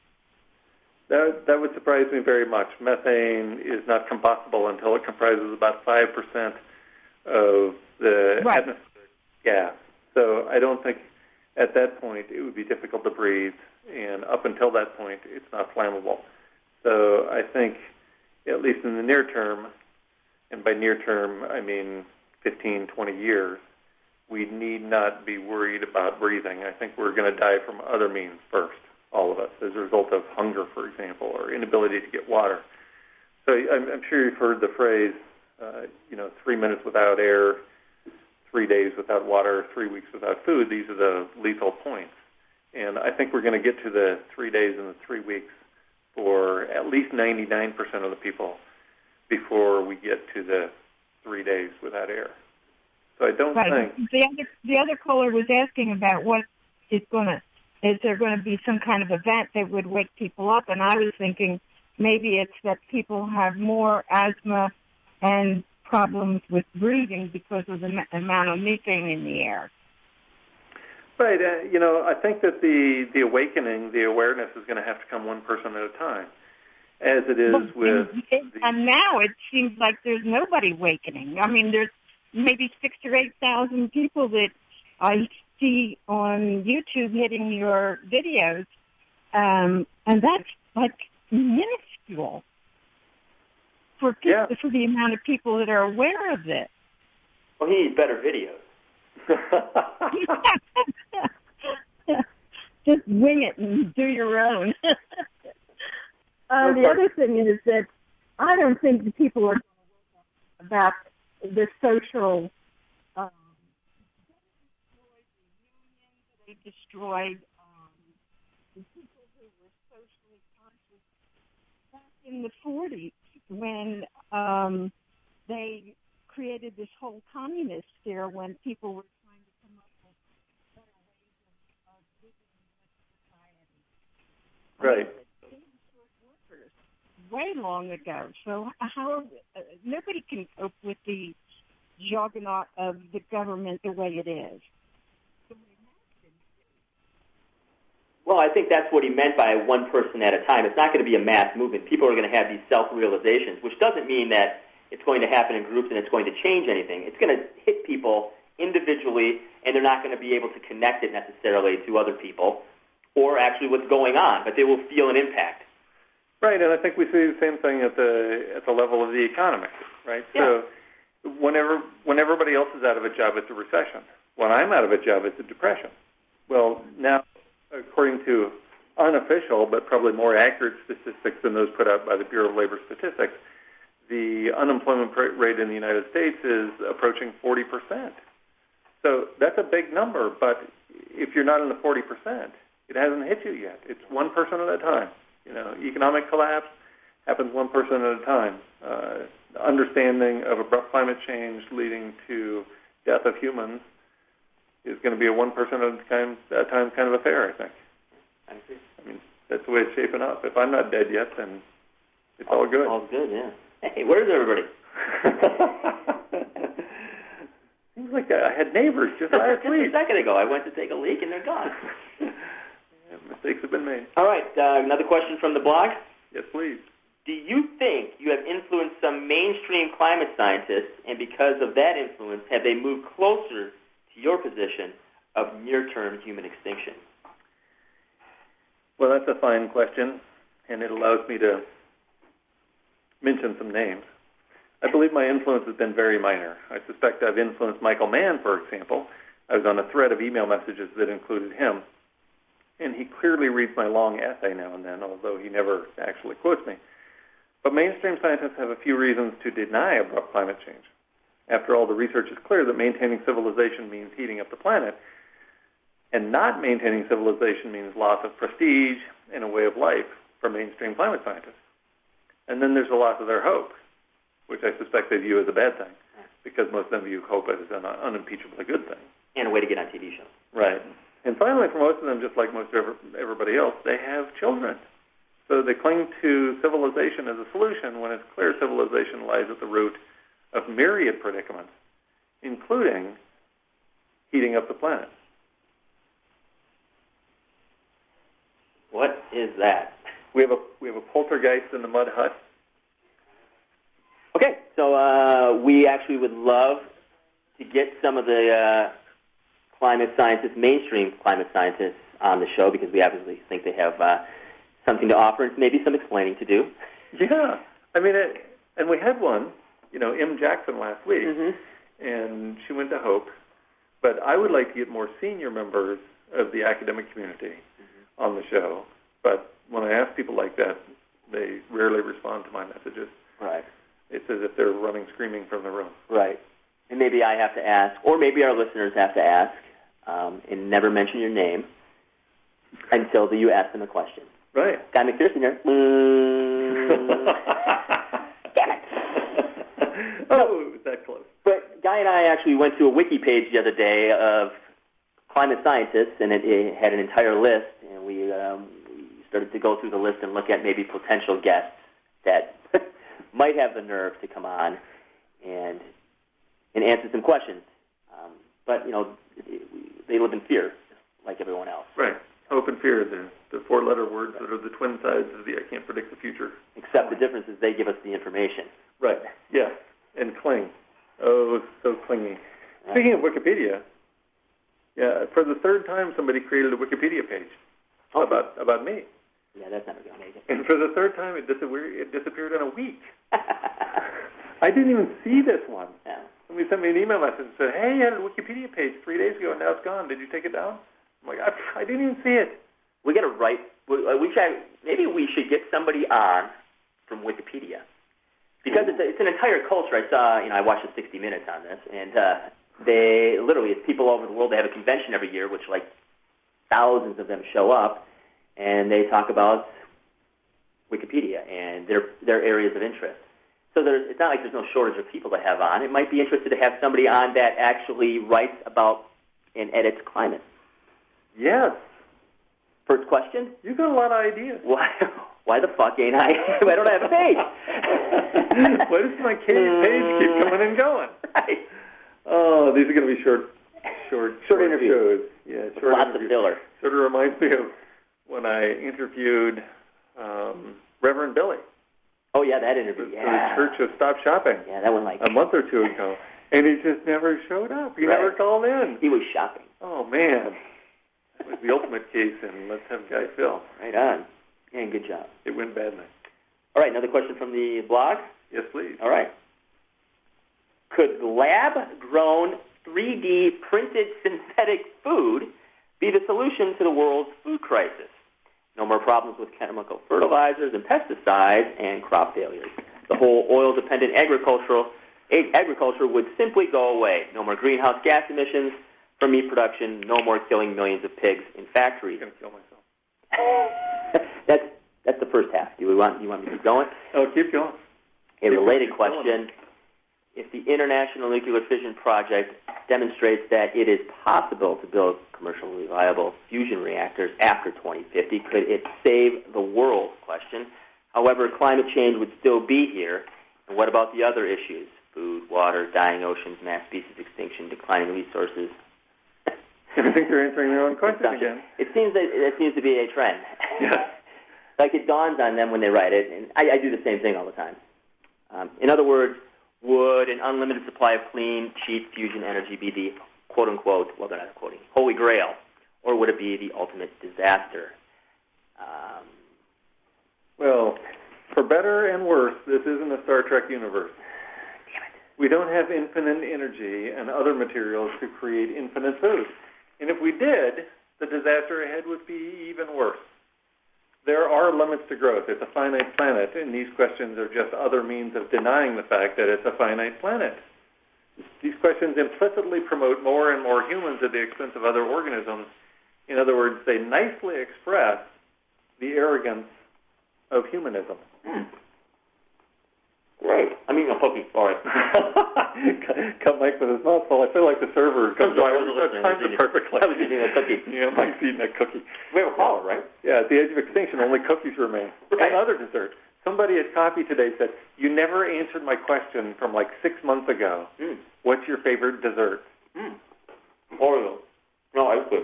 That, that would surprise me very much. Methane is not combustible until it comprises about five percent of the right. atmospheric gas. So I don't think at that point it would be difficult to breathe, and up until that point it's not flammable. So I think, at least in the near term, and by near term I mean fifteen, twenty years, we need not be worried about breathing. I think we're going to die from other means first, all of us, as a result of hunger, for example, or inability to get water. So I'm, I'm sure you've heard the phrase, uh, you know, three minutes without air, three days without water, three weeks without food. These are the lethal points. And I think we're going to get to the three days and the three weeks for at least ninety-nine percent of the people before we get to the three days without air. So I don't right. think... The other, the other caller was asking about what is going to... Is there going to be some kind of event that would wake people up? And I was thinking maybe it's that people have more asthma and problems with breathing because of the m- amount of methane in the air. Right. Uh, you know, I think that the, the awakening, the awareness is going to have to come one person at a time, as it is but, with... And, the, and now it seems like there's nobody awakening. I mean, there's maybe six or eight thousand people that I see on YouTube hitting your videos, Um, and that's like minuscule for people, Yeah. for the amount of people that are aware of it. Well, he needs better videos. Just wing it and do your own. uh, the other thing is that I don't think the people are about the social. Um, they destroyed um, the people who were socially conscious back in the forties when um, they created this whole communist scare when people were trying to come up with better ways of, of living in society. Right. I mean, they destroyed workers way long ago. So how uh, nobody can cope with the juggernaut of the government the way it is. Well, I think that's what he meant by one person at a time. It's not going to be a mass movement. People are going to have these self-realizations, which doesn't mean that it's going to happen in groups and it's going to change anything. It's going to hit people individually, and they're not going to be able to connect it necessarily to other people or actually what's going on, but they will feel an impact. Right, and I think we see the same thing at the at the level of the economy, right? Yeah. So whenever when everybody else is out of a job, it's a recession. When I'm out of a job, it's a depression. Well, now, according to unofficial but probably more accurate statistics than those put out by the Bureau of Labor Statistics, the unemployment rate in the United States is approaching forty percent. So that's a big number, but if you're not in the forty percent, it hasn't hit you yet. It's one person at a time. You know, economic collapse happens one person at a time. Uh, understanding of abrupt climate change leading to death of humans is going to be a one person at a time, at a time kind of affair, I think. I agree. I mean, that's the way it's shaping up. If I'm not dead yet, then it's all good. All good, yeah. Hey, where's everybody? Seems like I had neighbors just Just last a week. second ago, I went to take a leak and they're gone. Yeah, mistakes have been made. All right, uh, another question from the blog. Yes, please. Do you think you have influenced some mainstream climate scientists, and because of that influence, have they moved closer to your position of near-term human extinction? Well, that's a fine question, and it allows me to mention some names. I believe my influence has been very minor. I suspect I've influenced Michael Mann, for example. I was on a thread of email messages that included him, and he clearly reads my long essay now and then, although he never actually quotes me. But mainstream scientists have a few reasons to deny abrupt climate change. After all, the research is clear that maintaining civilization means heating up the planet, and not maintaining civilization means loss of prestige and a way of life for mainstream climate scientists. And then there's the loss of their hope, which I suspect they view as a bad thing, because most of them view hope as an unimpeachably good thing. And a way to get on T V shows. Right. And finally, for most of them, just like most of everybody else, they have children. So they cling to civilization as a solution when it's clear civilization lies at the root of myriad predicaments, including heating up the planet. What is that? We have a we have a poltergeist in the mud hut. Okay, so uh, we actually would love to get some of the uh, climate scientists, mainstream climate scientists, on the show because we obviously think they have uh, something to offer and maybe some explaining to do. Yeah, I mean, it, and we had one, you know, M. Jackson last week, Mm-hmm. and she went to Hope. But I would like to get more senior members of the academic community mm-hmm. on the show. But when I ask people like that, they rarely respond to my messages. Right. It's as if they're running screaming from the room. Right. And maybe I have to ask, or maybe our listeners have to ask, um, and never mention your name until you ask them a question. Right. Guy McPherson here. Mm. Damn it. Oh, that close. But Guy and I actually went to a wiki page the other day of climate scientists, and it, it had an entire list, and we, um, we started to go through the list and look at maybe potential guests that might have the nerve to come on and and answer some questions. Um, but, you know, they live in fear, like everyone else. Right. Hope and fear, the, the four-letter words that are the twin sides of the I can't predict the future. Except the difference is they give us the information. Right. Yeah. And cling. Oh, so clingy. Right. Speaking of Wikipedia, yeah, for the third time somebody created a Wikipedia page oh. about about me. that's never going to make it. And for the third time, it disappeared, it disappeared in a week. I didn't even see this one. Yeah. Somebody sent me an email message and said, hey, you had a Wikipedia page three days ago, and now it's gone. Did you take it down? I'm like, I, I didn't even see it. We got to write. We, we should, maybe we should get somebody on from Wikipedia, because it's, a, it's an entire culture. I saw, you know, I watched the sixty minutes on this, and uh, they literally, it's people all over the world. They have a convention every year, which like thousands of them show up, and they talk about Wikipedia and their their areas of interest. So there's, it's not like there's no shortage of people to have on. It might be interested to have somebody on that actually writes about and edits climate. Yes. First question? You've got a lot of ideas. Why, why the fuck ain't I? Why don't I have a page? Why does my page keep coming and going? Right. Oh, these are going to be short, short, short interviews. Yeah, short lots interviews. of filler. Sort of reminds me of when I interviewed um, Reverend Billy. Oh yeah, that interview. For, yeah. for the Church of Stop Shopping. Yeah, that one like a month or two ago, and he just never showed up. He right. never called in. He was shopping. Oh man. It was the ultimate case in Let's Have Guy Phil. Right on. And good job. It went badly. All right, another question from the blog? Yes, please. All right. Could lab-grown three D printed synthetic food be the solution to the world's food crisis? No more problems with chemical fertilizers and pesticides and crop failures. The whole oil-dependent agricultural ag- agriculture would simply go away. No more greenhouse gas emissions from meat production, no more killing millions of pigs in factories. I'm going to kill myself. that's that's the first half. Do you want do you want me to keep going? Oh, keep going. A keep related keep question: going. If the International Nuclear Fission Project demonstrates that it is possible to build commercially viable fusion reactors after twenty fifty, could it save the world? Question. However, climate change would still be here. And what about the other issues? Food, water, dying oceans, mass species extinction, declining resources. I think they're answering their own question again. It seems that it seems to be a trend. Yeah. Like it dawns on them when they write it, and I, I do the same thing all the time. Um, in other words, would an unlimited supply of clean, cheap fusion energy be the quote-unquote, well, they're not quoting, holy grail, or would it be the ultimate disaster? Um, well, for better and worse, this isn't a Star Trek universe. Damn it. We don't have infinite energy and other materials to create infinite food. And if we did, the disaster ahead would be even worse. There are limits to growth. It's a finite planet, and these questions are just other means of denying the fact that it's a finite planet. These questions implicitly promote more and more humans at the expense of other organisms. In other words, they nicely express the arrogance of humanism. Hmm. Great. I mean, a pokey. Sorry. Cut Mike with his mouth full. I feel like the server comes Sorry, over. I was listening. Times it perfectly. I was eating a cookie. Yeah, Mike's eating a cookie. We have a caller, right? Yeah, at the edge of extinction, only cookies remain. Right. And other desserts. Somebody at coffee today said, you never answered my question from like six months ago. Mm. What's your favorite dessert? Mm. Oreo. No, ice cream.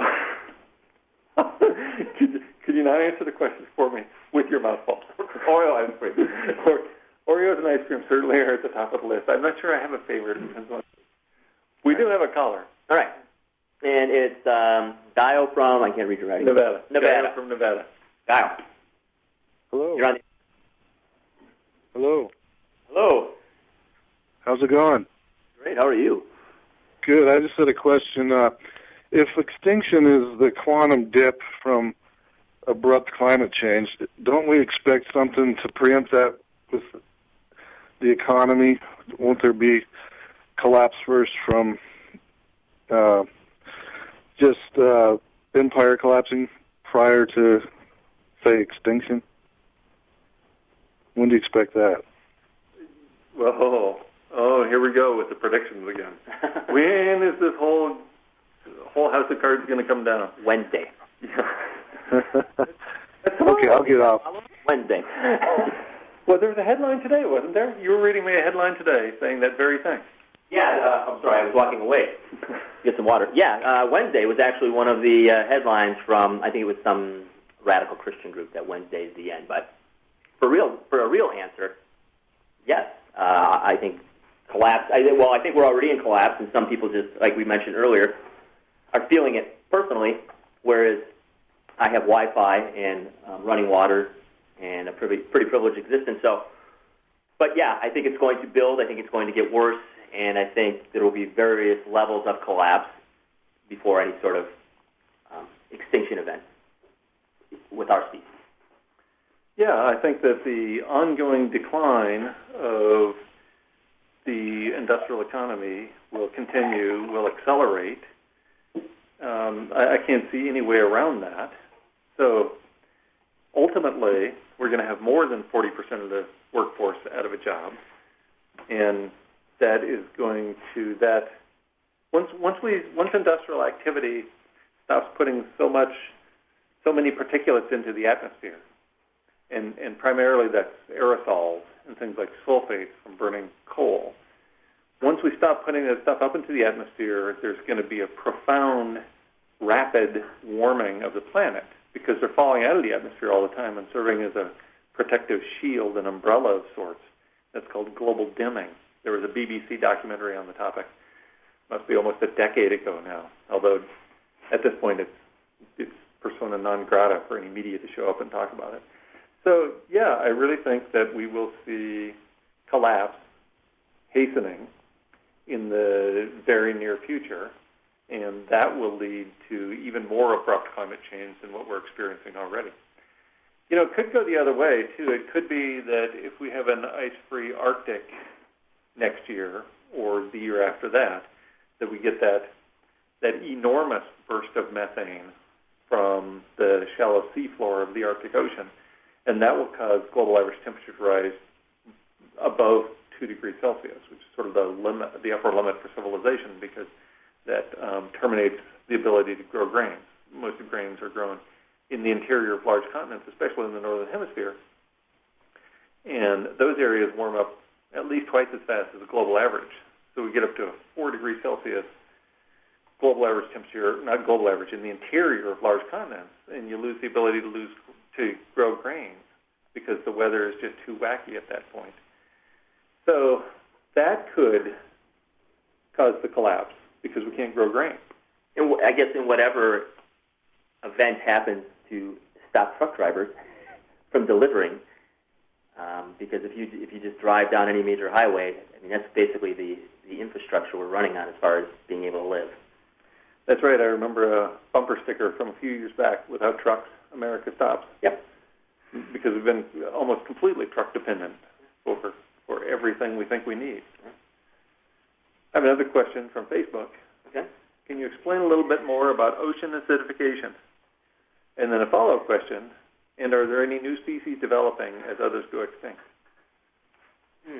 could, you, could you not answer the question for me with your mouth full? Oreo ice cream. or, Oreos and ice cream certainly are at the top of the list. I'm not sure I have a favorite. We do have a caller. All right. And it's um, Dio from, I can't read your writing. Nevada. Nevada. Dio from Nevada. Dio. Hello. You're on the- Hello. Hello. How's it going? Great. How are you? Good. I just had a question. Uh, if extinction is the quantum dip from abrupt climate change, don't we expect something to preempt that with the economy? Won't there be collapse first from uh, just uh, empire collapsing prior to, say, extinction? When do you expect that? Whoa. Oh, here we go with the predictions again. When is this whole whole house of cards going to come down? Wednesday. Okay, I'll get off. Wednesday. Well, there was a headline today, wasn't there? You were reading me a headline today saying that very thing. Yeah, uh, I'm sorry, I was walking away. Get some water. Yeah, uh, Wednesday was actually one of the uh, headlines from, I think it was some radical Christian group, that Wednesday is the end. But for real, for a real answer, yes, uh, I think collapse. I, well, I think we're already in collapse, and some people just, like we mentioned earlier, are feeling it personally, whereas I have Wi-Fi and um, running water and a pretty, pretty privileged existence. So, but yeah, I think it's going to build. I think it's going to get worse, and I think there will be various levels of collapse before any sort of um, extinction event with our species. Yeah, I think that the ongoing decline of the industrial economy will continue, will accelerate. Um, I, I can't see any way around that. So ultimately, we're going to have more than forty percent of the workforce out of a job, and that is going to that once once we once industrial activity stops putting so much so many particulates into the atmosphere, and and primarily that's aerosols and things like sulfates from burning coal. Once we stop putting that stuff up into the atmosphere, there's going to be a profound, rapid warming of the planet because they're falling out of the atmosphere all the time and serving as a protective shield, an umbrella of sorts. That's called global dimming. There was a B B C documentary on the topic. Must be almost a decade ago now, although at this point it's, it's persona non grata for any media to show up and talk about it. So, yeah, I really think that we will see collapse hastening in the very near future, and that will lead to even more abrupt climate change than what we're experiencing already. You know, it could go the other way, too. It could be that if we have an ice-free Arctic next year or the year after that, that we get that that enormous burst of methane from the shallow seafloor of the Arctic Ocean, and that will cause global average temperature to rise above two degrees Celsius, which is sort of the limit, the upper limit for civilization, because that um, terminates the ability to grow grains. Most of grains are grown in the interior of large continents, especially in the northern hemisphere, and those areas warm up at least twice as fast as the global average. So we get up to a four degrees Celsius global average temperature, not global average, in the interior of large continents, and you lose the ability to lose to grow grains because the weather is just too wacky at that point. So that could cause the collapse because we can't grow grain. And I guess in whatever event happens to stop truck drivers from delivering, um, because if you if you just drive down any major highway, I mean that's basically the, the infrastructure we're running on as far as being able to live. That's right. I remember a bumper sticker from a few years back: "Without trucks, America stops." Yep. Because we've been almost completely truck dependent for for everything we think we need. I have another question from Facebook. Okay. Can you explain a little bit more about ocean acidification? And then a follow-up question, and are there any new species developing as others go extinct? Hmm.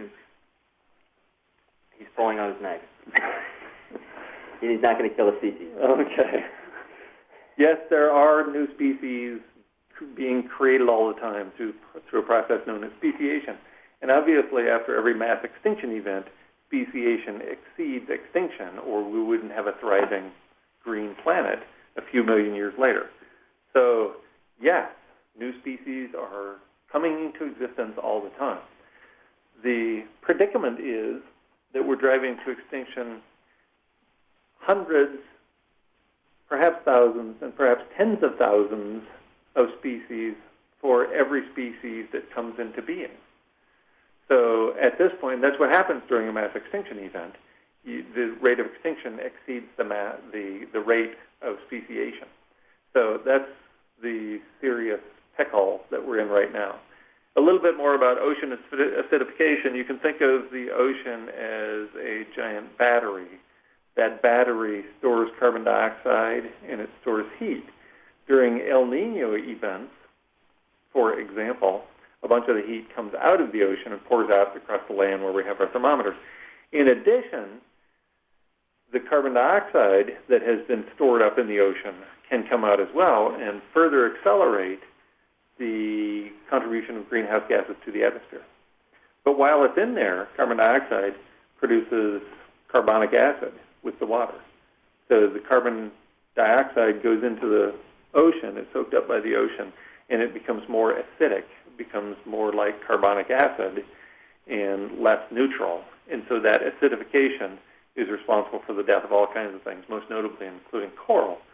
He's pulling out his knife. He's not going to kill a species. Okay. Yes, there are new species being created all the time through, through a process known as speciation. And obviously, after every mass extinction event, speciation exceeds extinction, or we wouldn't have a thriving green planet a few million years later. So, yes, new species are coming into existence all the time. The predicament is that we're driving to extinction hundreds, perhaps thousands, and perhaps tens of thousands of species for every species that comes into being. So at this point, that's what happens during a mass extinction event. You, the rate of extinction exceeds the, ma- the, the rate of speciation. So that's the serious pickle that we're in right now. A little bit more about ocean acidification. You can think of the ocean as a giant battery. That battery stores carbon dioxide and it stores heat. During El Nino events, for example, a bunch of the heat comes out of the ocean and pours out across the land where we have our thermometers. In addition, the carbon dioxide that has been stored up in the ocean can come out as well and further accelerate the contribution of greenhouse gases to the atmosphere. But while it's in there, carbon dioxide produces carbonic acid with the water. So the carbon dioxide goes into the ocean, it's soaked up by the ocean, and it becomes more acidic, it becomes more like carbonic acid and less neutral. And so that acidification is responsible for the death of all kinds of things, most notably including coral.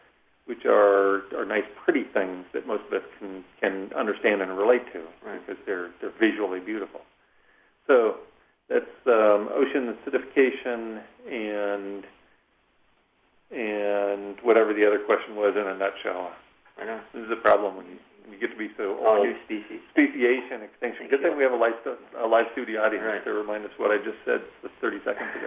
which are, are nice, pretty things that most of us can, can understand and relate to, right, because they're, they're visually beautiful. So that's um, ocean acidification and and whatever the other question was in a nutshell. I know. This is a problem when you, when you get to be so oh, old. New species. Speciation, extinction. Good thing we have a live, stu- a live studio audience right. to remind us what I just said just thirty seconds ago.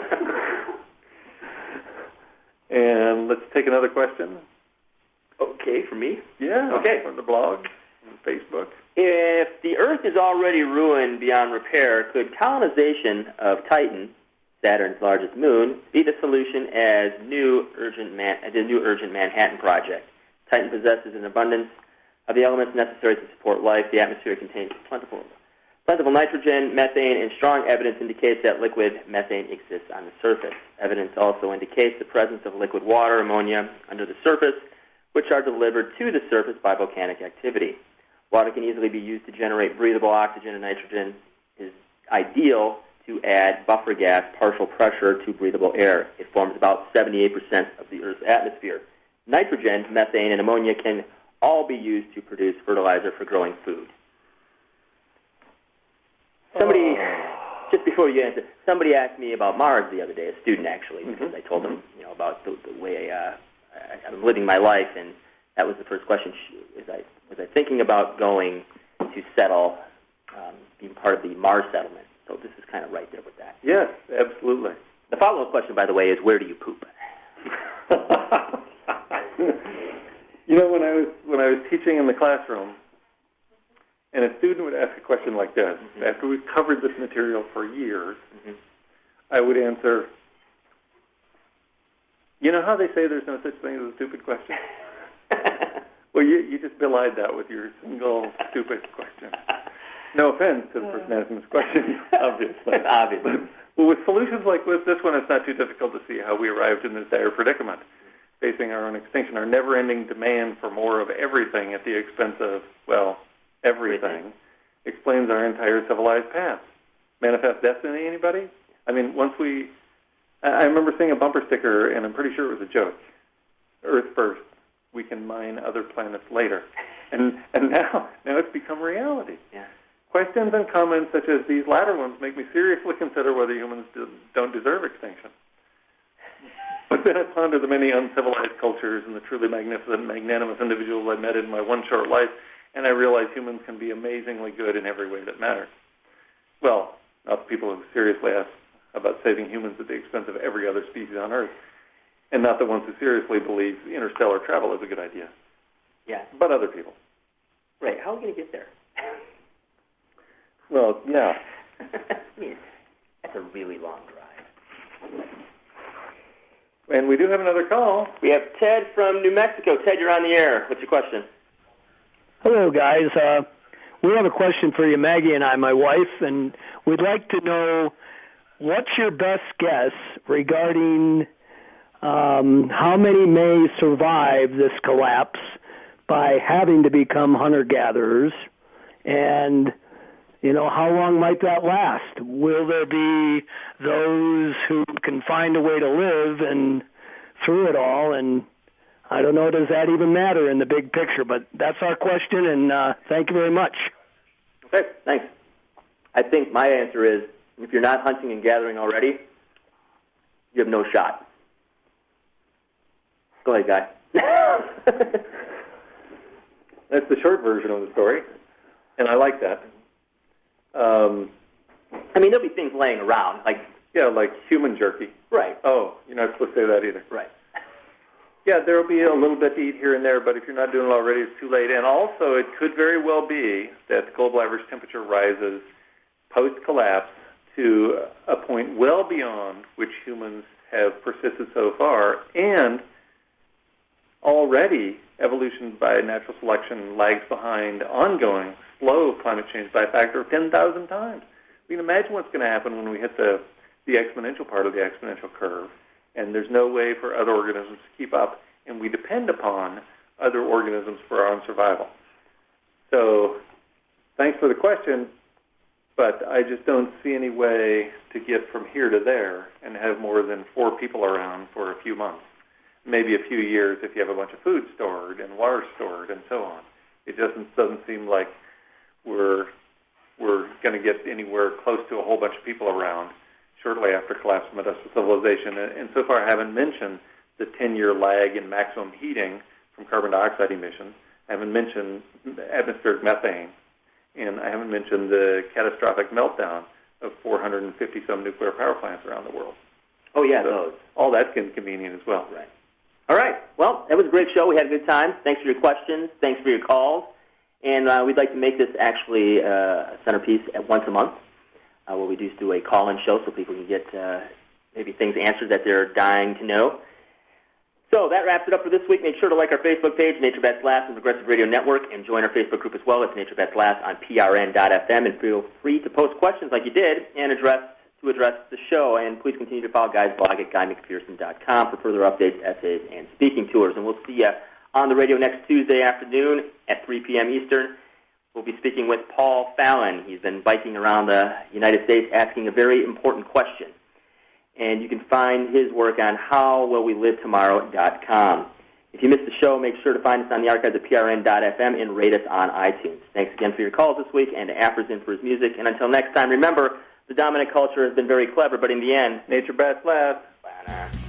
And let's take another question. Okay, for me? Yeah. Okay. From the blog and Facebook. If the Earth is already ruined beyond repair, could colonization of Titan, Saturn's largest moon, be the solution as new urgent man, as a new urgent Manhattan Project? Titan possesses an abundance of the elements necessary to support life. The atmosphere contains plentiful, plentiful nitrogen, methane, and strong evidence indicates that liquid methane exists on the surface. Evidence also indicates the presence of liquid water, ammonia, under the surface, which are delivered to the surface by volcanic activity. Water can easily be used to generate breathable oxygen, and nitrogen is ideal to add buffer gas, partial pressure, to breathable air. It forms about seventy-eight percent of the Earth's atmosphere. Nitrogen, methane, and ammonia can all be used to produce fertilizer for growing food. Somebody, oh. just before you answer, somebody asked me about Mars the other day, a student actually, mm-hmm. because I told them, you know, about the, the way uh, I, I'm living my life, and that was the first question. Was I was I thinking about going to settle, um, being part of the Mars settlement? So this is kind of right there with that. Yes, absolutely. The follow-up question, by the way, is where do you poop? You know, when I was when I was teaching in the classroom, and a student would ask a question like this, mm-hmm. after we've covered this material for years, mm-hmm. I would answer, you know how they say there's no such thing as a stupid question? Well, you, you just belied that with your single stupid question. No offense to the person asking this question, obviously. Obviously. But, well, with solutions like with this one, it's not too difficult to see how we arrived in this dire predicament, facing our own extinction, our never-ending demand for more of everything at the expense of, well, everything, explains our entire civilized path. Manifest destiny, anybody? I mean, once we... I remember seeing a bumper sticker, and I'm pretty sure it was a joke. Earth first. We can mine other planets later. And and now, now it's become reality. Yeah. Questions and comments such as these latter ones make me seriously consider whether humans do, don't deserve extinction. But then I ponder the many uncivilized cultures and the truly magnificent, magnanimous individuals I met in my one short life, and I realize humans can be amazingly good in every way that matters. Well, not the people who seriously ask about saving humans at the expense of every other species on Earth, and not the ones who seriously believe interstellar travel is a good idea. Yeah. But other people. Right. How are we going to get there? Well, yeah. I mean, that's a really long drive. And we do have another call. We have Ted from New Mexico. Ted, you're on the air. What's your question? Hello, guys. Uh, we have a question for you, Maggie and I, my wife, and we'd like to know what's your best guess regarding um, how many may survive this collapse by having to become hunter-gatherers, and, you know, how long might that last? Will there be those who can find a way to live and through it all? And I don't know, does that even matter in the big picture? But that's our question, and uh, thank you very much. Okay, thanks. I think my answer is, if you're not hunting and gathering already, you have no shot. Go ahead, guy. That's the short version of the story, and I like that. Um, I mean, there'll be things laying around, like... Yeah, like human jerky. Right. Oh, you're not supposed to say that either. Right. Yeah, there will be a little bit to eat here and there, but if you're not doing it already, it's too late. And also, it could very well be that the global average temperature rises post-collapse to a point well beyond which humans have persisted so far, and already evolution by natural selection lags behind ongoing slow climate change by a factor of ten thousand times. We can imagine what's going to happen when we hit the, the exponential part of the exponential curve, and there's no way for other organisms to keep up, and we depend upon other organisms for our own survival. So thanks for the question, but I just don't see any way to get from here to there and have more than four people around for a few months. maybe a few years if you have a bunch of food stored and water stored and so on. It doesn't doesn't seem like we're we're going to get anywhere close to a whole bunch of people around shortly after collapse of industrial civilization. And, and so far, I haven't mentioned the ten-year lag in maximum heating from carbon dioxide emissions. I haven't mentioned atmospheric methane, and I haven't mentioned the catastrophic meltdown of four hundred fifty some nuclear power plants around the world. Oh yeah, so those. All that's inconvenient as well. Right. All right. Well, that was a great show. We had a good time. Thanks for your questions. Thanks for your calls. And uh, we'd like to make this actually uh, a centerpiece at once a month, uh, where we do do a call-in show so people can get uh, maybe things answered that they're dying to know. So that wraps it up for this week. Make sure to like our Facebook page, Nature Bats Last and Progressive Radio Network, and join our Facebook group as well. It's Nature Bats Last on P R N dot F M, and feel free to post questions like you did and address to address the show. And please continue to follow Guy's blog at guy mcpherson dot com for further updates, essays, and speaking tours. And we'll see you on the radio next Tuesday afternoon at three p.m. Eastern. We'll be speaking with Paul Fallon. He's been biking around the United States asking a very important question. And you can find his work on how will we live tomorrow dot com. If you missed the show, make sure to find us on the archives at P R N dot F M and rate us on iTunes. Thanks again for your calls this week, and to Afferson for his music. And until next time, remember, the dominant culture has been very clever, but in the end, nature bats last. Bye now.